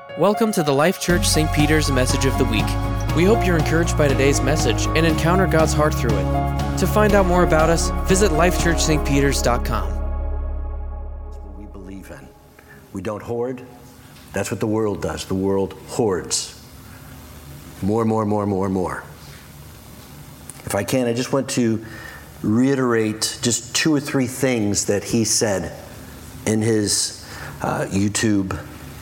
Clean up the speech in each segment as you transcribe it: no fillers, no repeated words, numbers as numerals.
Welcome to the Life Church St. Peter's Message of the Week. We hope you're encouraged by today's message and encounter God's heart through it. To find out more about us, visit lifechurchstpeters.com. That's what we believe in. We don't hoard. That's what the world does. The world hoards. More. If I can, I just want to reiterate just 2 or 3 things that he said in his YouTube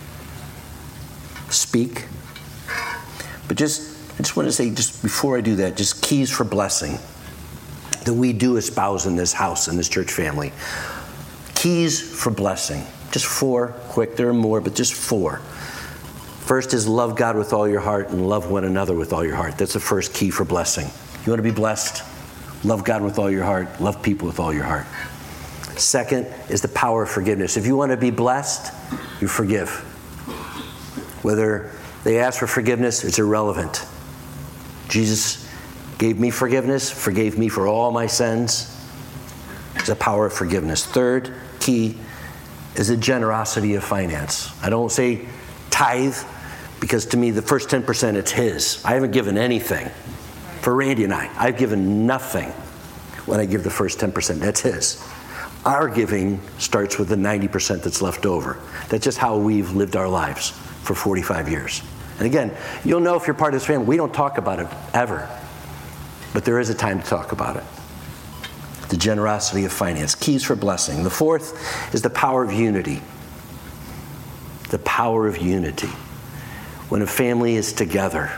speak. But I just want to say, just before I do that, just keys for blessing that we do espouse in this house, in this church family. Keys for blessing. Just 4 quick. There are more, but just 4. First is love God with all your heart and love one another with all your heart. That's the first key for blessing. You want to be blessed? Love God with all your heart. Love people with all your heart. Second is the power of forgiveness. If you want to be blessed, you forgive. Whether they ask for forgiveness, it's irrelevant. Jesus gave me forgiveness, forgave me for all my sins. It's the power of forgiveness. Third key is the generosity of finance. I don't say tithe, because to me the first 10%, it's his. I haven't given anything. For Randy and I've given nothing when I give the first 10%. That's his. Our giving starts with the 90% that's left over. That's just how we've lived our lives for 45 years. And again, you'll know if you're part of this family, we don't talk about it ever. But there is a time to talk about it. The generosity of finance. Keys for blessing. The fourth is the power of unity. The power of unity. When a family is together,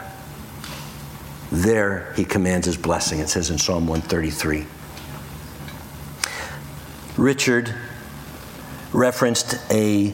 there he commands his blessing. It says in Psalm 133. Richard referenced a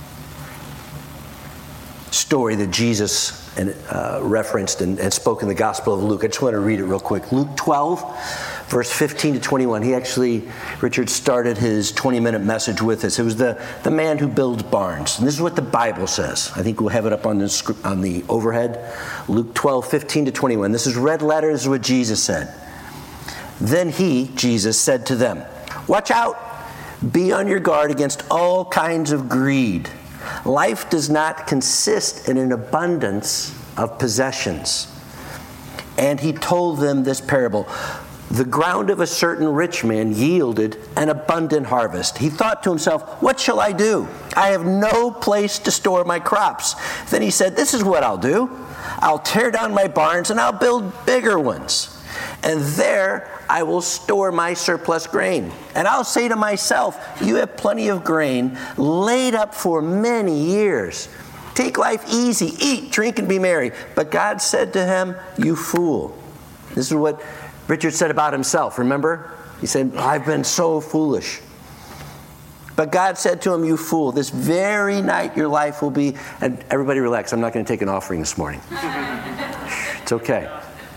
story that Jesus referenced and spoke in the Gospel of Luke. I just want to read it real quick. Luke 12, verse 15 to 21. Richard started his 20-minute message with this. It was the man who builds barns. And this is what the Bible says. I think we'll have it up on the overhead. Luke 12, 15 to 21. This is red letter. This is what Jesus said. Then he, Jesus, said to them, "Watch out. Be on your guard against all kinds of greed. Life does not consist in an abundance of possessions." And he told them this parable. The ground of a certain rich man yielded an abundant harvest. He thought to himself, "What shall I do? I have no place to store my crops." Then he said, "This is what I'll do. I'll tear down my barns and I'll build bigger ones. And there I will store my surplus grain. And I'll say to myself, you have plenty of grain laid up for many years. Take life easy, eat, drink, and be merry." But God said to him, "You fool." This is what Richard said about himself, remember? He said, "I've been so foolish." But God said to him, "You fool, this very night your life will be..." And everybody relax, I'm not going to take an offering this morning. It's okay.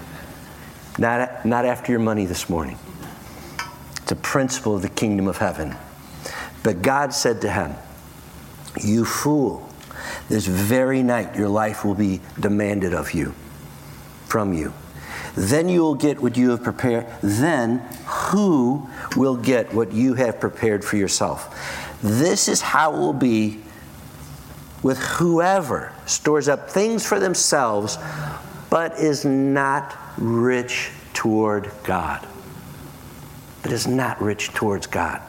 Not after your money this morning. It's a principle of the kingdom of heaven. But God said to him, "You fool, this very night your life will be demanded of you, from you. Then you will get what you have prepared. Then who will get what you have prepared for yourself? This is how it will be with whoever stores up things for themselves, but is not rich toward God." But is not rich towards God.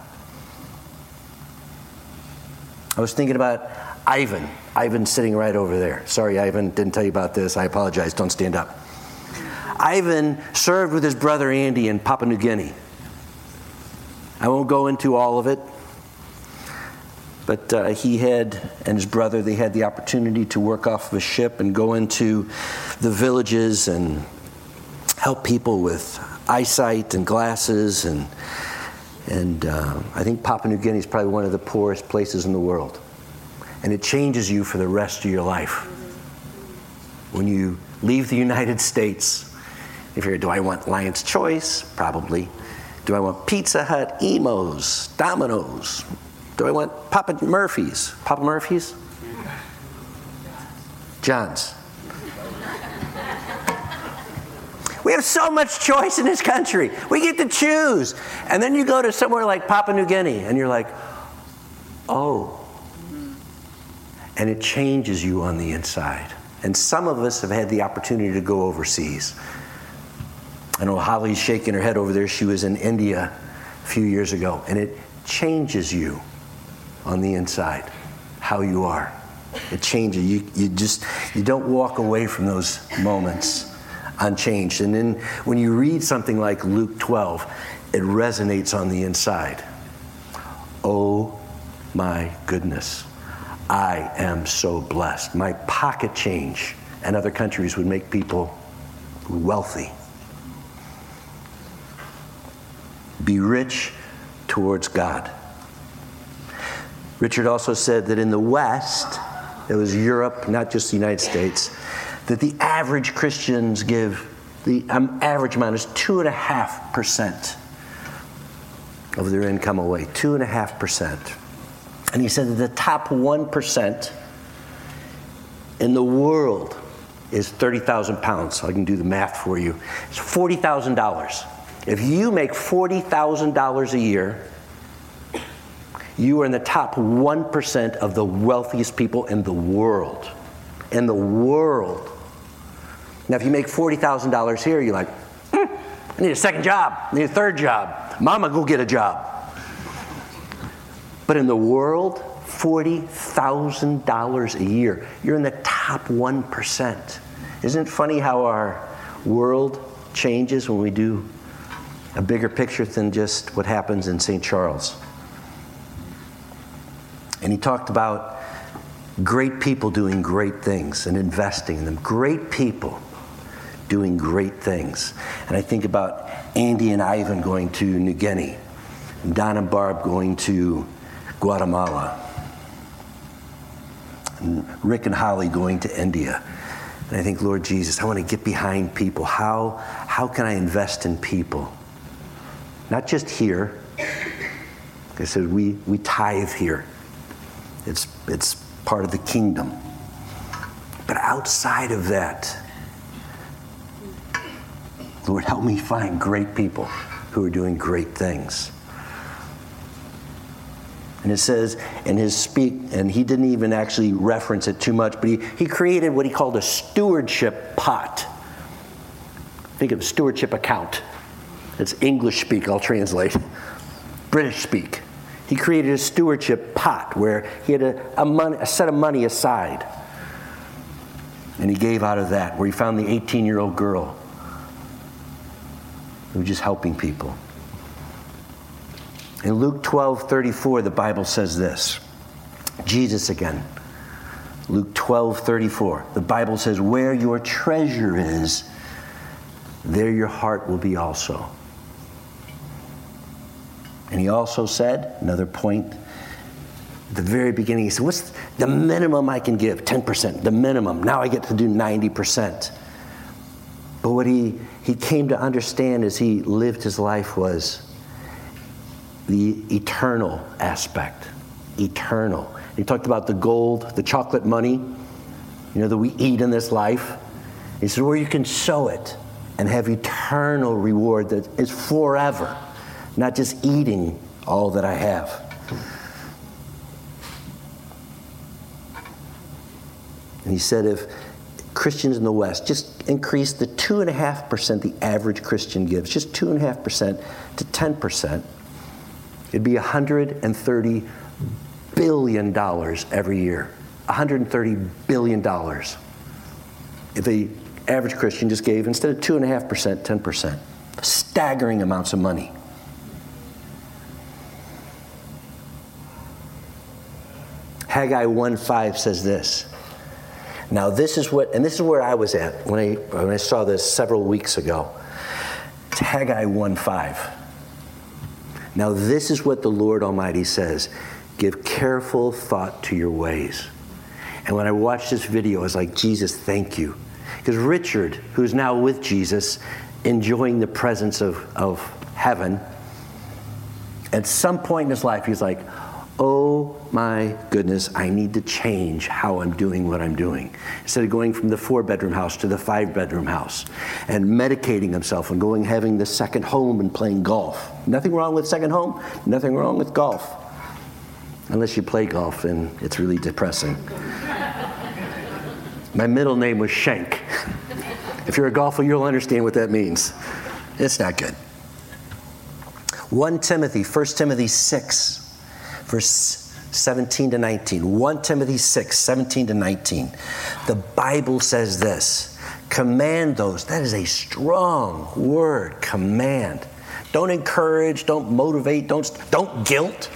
I was thinking about Ivan. Ivan's sitting right over there. Sorry, Ivan, didn't tell you about this. I apologize. Don't stand up. Ivan served with his brother Andy in Papua New Guinea. I won't go into all of it. But he and his brother, they had the opportunity to work off of a ship and go into the villages and help people with eyesight and glasses. And I think Papua New Guinea is probably one of the poorest places in the world. And it changes you for the rest of your life. When you leave the United States, if you're, do I want Lion's Choice? Probably. Do I want Pizza Hut, Imo's, Domino's? Do I want Papa Murphy's? Papa Murphy's? John's. We have so much choice in this country. We get to choose. And then you go to somewhere like Papua New Guinea, and you're like, oh. and it changes you on the inside. And some of us have had the opportunity to go overseas. I know Holly's shaking her head over there. She was in India a few years ago, and it changes you on the inside, how you are. It changes you. You don't walk away from those moments unchanged. And then when you read something like Luke 12, it resonates on the inside. Oh my goodness, I am so blessed. My pocket change in other countries would make people wealthy. Be rich towards God. Richard also said that in the West, it was Europe, not just the United States, that the average Christians give, the average amount is 2.5% of their income away, 2.5%. And he said that the top 1% in the world is 30,000 pounds. I can do the math for you. It's $40,000. If you make $40,000 a year, you are in the top 1% of the wealthiest people in the world. In the world. Now, if you make $40,000 here, you're like, I need a second job. I need a third job. Mama, go get a job. But in the world, $40,000 a year. You're in the top 1%. Isn't it funny how our world changes when we do a bigger picture than just what happens in St. Charles? And he talked about great people doing great things and investing in them. Great people doing great things. And I think about Andy and Ivan going to New Guinea, and Don and Barb going to Guatemala, and Rick and Holly going to India. And I think, Lord Jesus, I want to get behind people. How can I invest in people? Not just here. Like I said, we tithe here. It's part of the kingdom. But outside of that, Lord, help me find great people who are doing great things. And it says in his speak, and he didn't even actually reference it too much, but he created what he called a stewardship pot. Think of a stewardship account. It's English speak, I'll translate. British speak. He created a stewardship pot where he had a set of money aside. And he gave out of that, where he found the 18-year-old girl who was just helping people. In Luke 12:34, the Bible says this. Jesus again. Luke 12:34. The Bible says, where your treasure is, there your heart will be also. And he also said, another point, at the very beginning, he said, what's the minimum I can give? 10%, the minimum. Now I get to do 90%. But what he came to understand as he lived his life was the eternal aspect. Eternal. He talked about the gold, the chocolate money, that we eat in this life. He said, where you can sow it and have eternal reward that is forever. Not just eating all that I have. And he said if Christians in the West just increase the 2.5% the average Christian gives, just 2.5% to 10%, it'd be $130 billion every year. $130 billion. If the average Christian just gave, instead of 2.5%, 10%. Staggering amounts of money. Haggai 1:5 says this. Now this is where I was at when I saw this several weeks ago. It's Haggai 1:5. Now this is what the Lord Almighty says. Give careful thought to your ways. And when I watched this video, I was like, Jesus, thank you. Because Richard, who's now with Jesus, enjoying the presence of heaven, at some point in his life, he's like, oh my goodness, I need to change how I'm doing what I'm doing. Instead of going from the 4-bedroom house to the 5-bedroom house and medicating himself and having the second home and playing golf. Nothing wrong with second home, nothing wrong with golf. Unless you play golf and it's really depressing. My middle name was Schenk. If you're a golfer, you'll understand what that means. It's not good. 1 Timothy 6, verse 17 to 19. 1 Timothy 6, 17 to 19. The Bible says this, command those. That is a strong word, command. Don't encourage, don't motivate, don't guilt.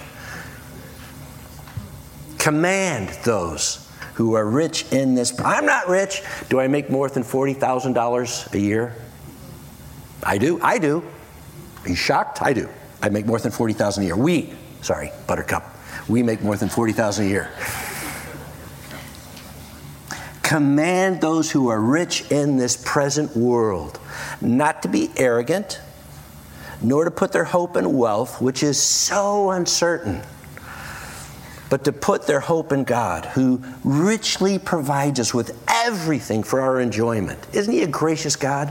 Command those who are rich in this. I'm not rich. Do I make more than $40,000 a year? I do. Are you shocked? I do. I make more than $40,000 a year. Buttercup. We make more than $40,000 a year. Command those who are rich in this present world not to be arrogant, nor to put their hope in wealth, which is so uncertain, but to put their hope in God, who richly provides us with everything for our enjoyment. Isn't He a gracious God?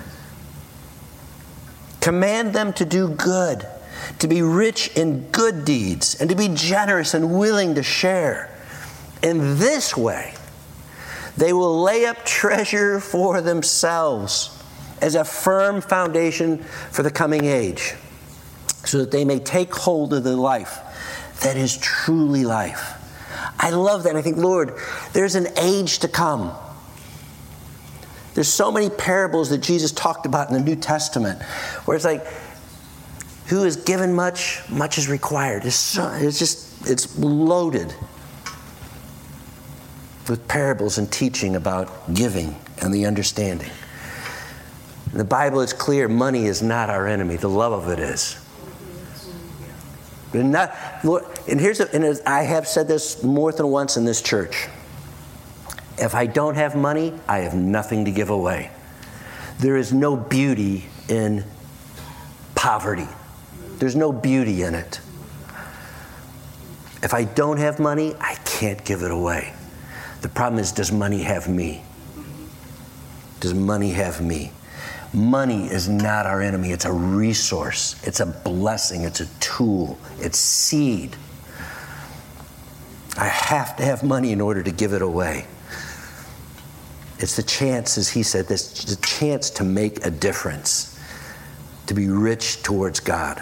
Command them to do good, to be rich in good deeds, and to be generous and willing to share. In this way, they will lay up treasure for themselves as a firm foundation for the coming age, so that they may take hold of the life that is truly life. I love that. I think, Lord, there's an age to come. There's so many parables that Jesus talked about in the New Testament, where it's like, who is given much, much is required. It's loaded with parables and teaching about giving and the understanding. In the Bible, it's clear money is not our enemy. The love of it is. And I have said this more than once in this church. If I don't have money, I have nothing to give away. There is no beauty in poverty. There's no beauty in it. If I don't have money, I can't give it away. The problem is, does money have me? Does money have me? Money is not our enemy. It's a resource. It's a blessing. It's a tool. It's seed. I have to have money in order to give it away. It's the chance, as he said, this the chance to make a difference, to be rich towards God.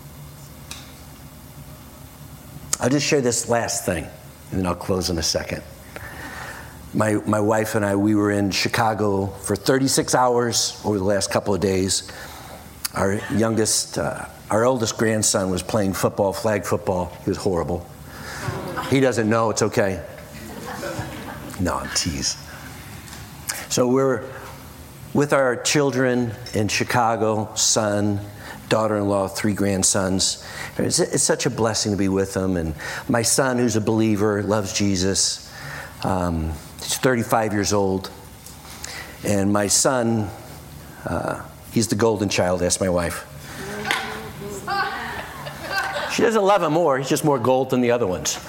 I'll just share this last thing, and then I'll close in a second. My wife and I, we were in Chicago for 36 hours over the last couple of days. Our oldest grandson was playing football, flag football. He was horrible. He doesn't know, it's okay. No, tease. So we're with our children in Chicago, son, daughter-in-law, 3 grandsons. It's such a blessing to be with them. And my son, who's a believer, loves Jesus. He's 35 years old. And my son, he's the golden child, ask my wife. She doesn't love him more. He's just more gold than the other ones.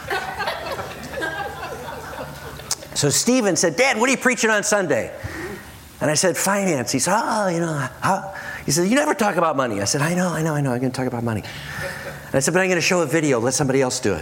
So Stephen said, Dad, what are you preaching on Sunday? And I said, finance. He said, he said, you never talk about money. I said, I know. I'm going to talk about money. And I said, but I'm going to show a video. Let somebody else do it.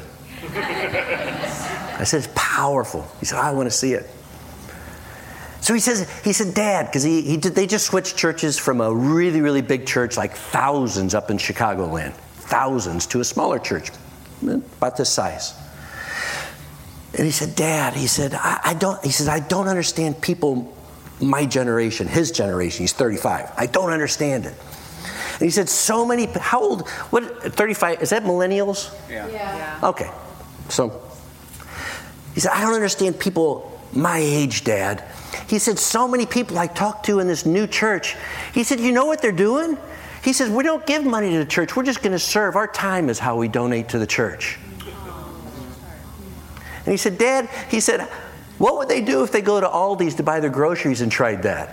I said, it's powerful. He said, I want to see it. So he said, Dad, because they just switched churches from a really, really big church, like thousands up in Chicagoland, thousands, to a smaller church, about this size. And he said, Dad, I don't understand people my generation, his generation, he's 35. I don't understand it. And he said, so many, how old, 35, is that millennials? Yeah. Okay. So, he said, I don't understand people my age, Dad. He said, so many people I talk to in this new church. He said, you know what they're doing? He says, we don't give money to the church. We're just going to serve. Our time is how we donate to the church. And he said, Dad, what would they do if they go to Aldi's to buy their groceries and tried that?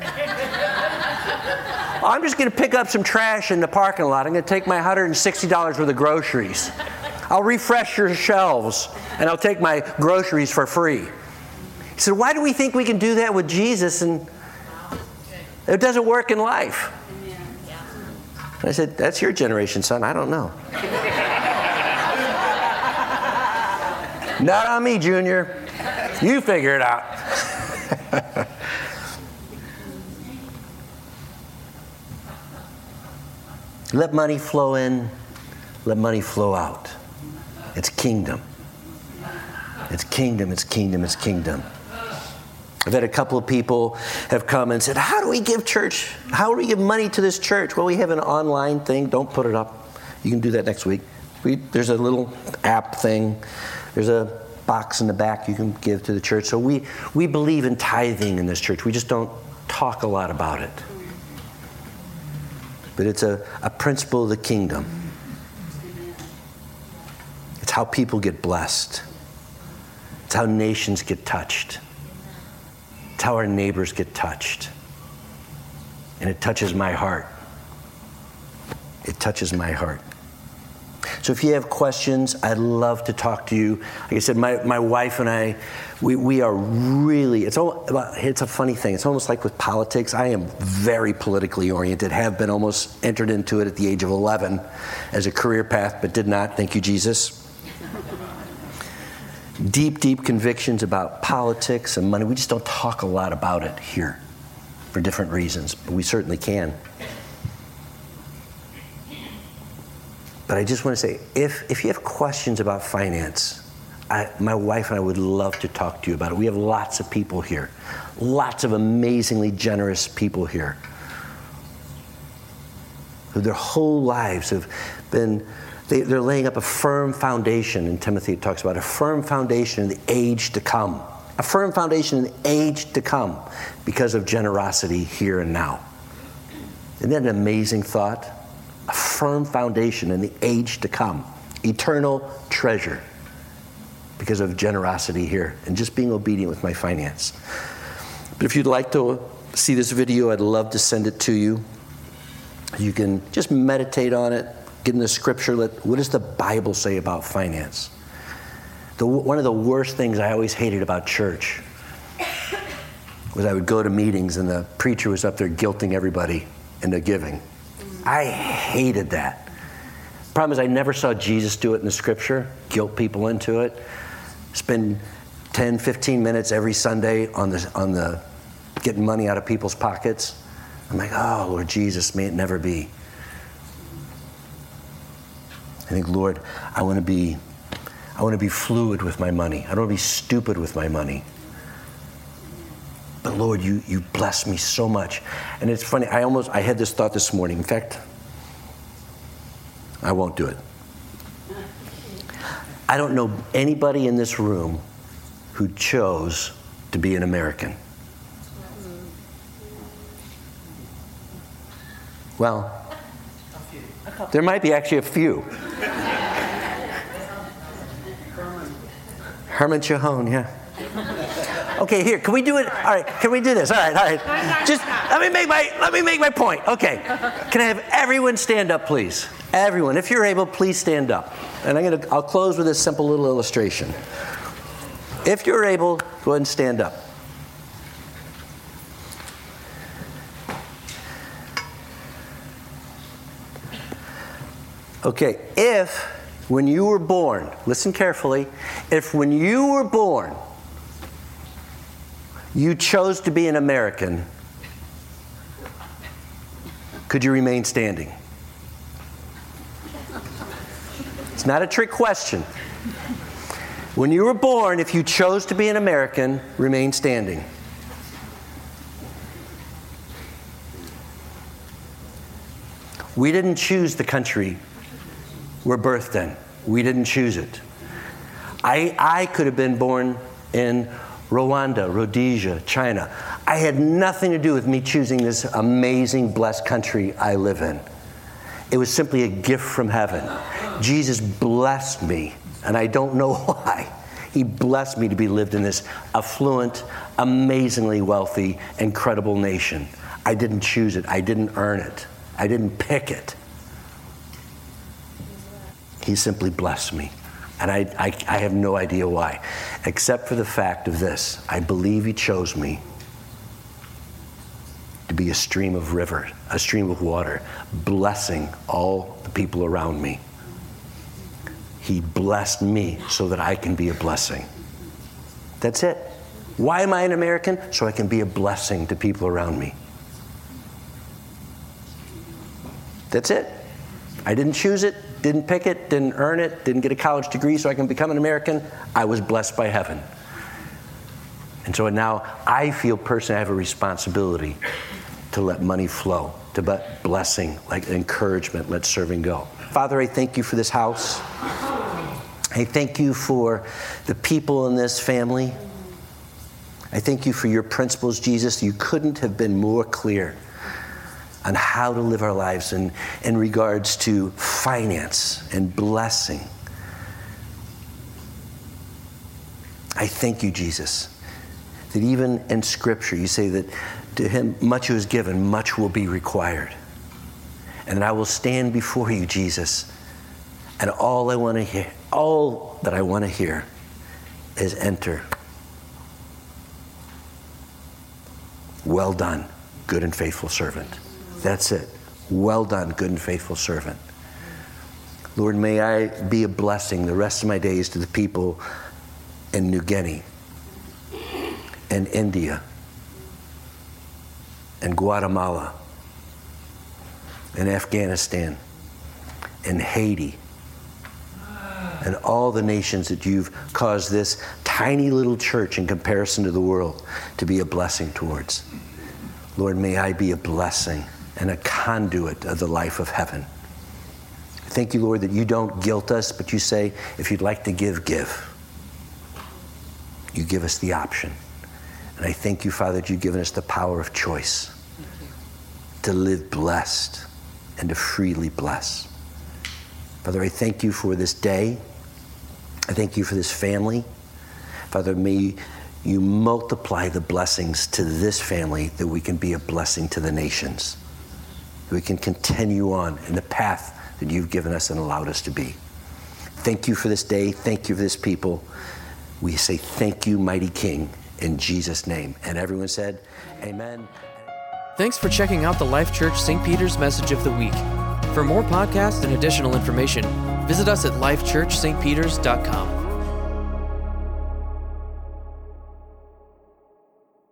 I'm just going to pick up some trash in the parking lot. I'm going to take my $160 worth of groceries. I'll refresh your shelves, and I'll take my groceries for free. He said, why do we think we can do that with Jesus and it doesn't work in life? And I said, that's your generation, son. I don't know. Not on me, Junior. You figure it out. Let money flow in, let money flow out. It's kingdom. It's kingdom, it's kingdom, it's kingdom. I've had a couple of people have come and said, how do we give church? How do we give money to this church? Well, we have an online thing. Don't put it up. You can do that next week. There's a little app thing. There's a box in the back you can give to the church. So we believe in tithing in this church. We just don't talk a lot about it. But it's a principle of the kingdom. It's how people get blessed. It's how nations get touched. It's how our neighbors get touched. And it touches my heart. It touches my heart. So if you have questions, I'd love to talk to you. Like I said, my wife and I, we are really, it's a funny thing. It's almost like with politics. I am very politically oriented, have been almost entered into it at the age of 11 as a career path, but did not. Thank you, Jesus. Deep, deep convictions about politics and money. We just don't talk a lot about it here for different reasons, but we certainly can. But I just want to say, if you have questions about finance, my wife and I would love to talk to you about it. We have lots of people here, lots of amazingly generous people here who their whole lives have been, they're laying up a firm foundation. In Timothy, it talks about a firm foundation in the age to come. A firm foundation in the age to come because of generosity here and now. Isn't that an amazing thought? A firm foundation in the age to come. Eternal treasure because of generosity here and just being obedient with my finance. But if you'd like to see this video, I'd love to send it to you. You can just meditate on it, get in the scripture. What does the Bible say about finance? One of the worst things I always hated about church was I would go to meetings and the preacher was up there guilting everybody into giving. I hated that. Problem is I never saw Jesus do it in the scripture, guilt people into it. Spend 10, 15 minutes every Sunday on the getting money out of people's pockets. I'm like, oh, Lord Jesus, may it never be. I think, Lord, I want to be fluid with my money. I don't want to be stupid with my money. But Lord, you bless me so much. And it's funny, I had this thought this morning. In fact, I won't do it. I don't know anybody in this room who chose to be an American. Well, there might be actually a few. Herman Chahon, yeah. Okay, here, can we do it? All right, can we do this? All right. Just let me make my point. Okay. Can I have everyone stand up, please? Everyone, if you're able, please stand up. And I'll close with this simple little illustration. If you're able, go ahead and stand up. Okay, if when you were born, listen carefully, if when you were born, you chose to be an American, could you remain standing? It's not a trick question. When you were born, if you chose to be an American, remain standing. We didn't choose the country we're birthed in. We didn't choose it. I could have been born in Rwanda, Rhodesia, China. I had nothing to do with me choosing this amazing, blessed country I live in. It was simply a gift from heaven. Jesus blessed me, and I don't know why. He blessed me to be lived in this affluent, amazingly wealthy, incredible nation. I didn't choose it. I didn't earn it. I didn't pick it. He simply blessed me. And I have no idea why, except for the fact of this. I believe he chose me to be a stream of water, blessing all the people around me. He blessed me so that I can be a blessing. That's it. Why am I an American? So I can be a blessing to people around me. That's it. I didn't choose it, didn't pick it, didn't earn it, didn't get a college degree so I can become an American. I was blessed by heaven. And so now I feel personally I have a responsibility to let money flow, to let blessing, like encouragement, let serving go. Father, I thank you for this house. I thank you for the people in this family. I thank you for your principles, Jesus. You couldn't have been more clear on how to live our lives in regards to finance and blessing. I thank you, Jesus, that even in Scripture you say that to him much was given, much will be required. And that I will stand before you, Jesus, and all that I want to hear is enter. Well done, good and faithful servant. That's it. Well done, good and faithful servant. Lord, may I be a blessing the rest of my days to the people in New Guinea and India and Guatemala and Afghanistan and Haiti and all the nations that you've caused this tiny little church in comparison to the world to be a blessing towards. Lord, may I be a blessing and a conduit of the life of heaven. Thank you, Lord, that you don't guilt us, but you say, if you'd like to give, give. You give us the option. And I thank you, Father, that you've given us the power of choice to live blessed and to freely bless. Father, I thank you for this day. I thank you for this family. Father, may you multiply the blessings to this family that we can be a blessing to the nations. That we can continue on in the path that you've given us and allowed us to be. Thank you for this day. Thank you for this people. We say thank you, mighty King, in Jesus' name. And everyone said, amen. Thanks for checking out the Life Church St. Peter's Message of the Week. For more podcasts and additional information, visit us at lifechurchstpeters.com.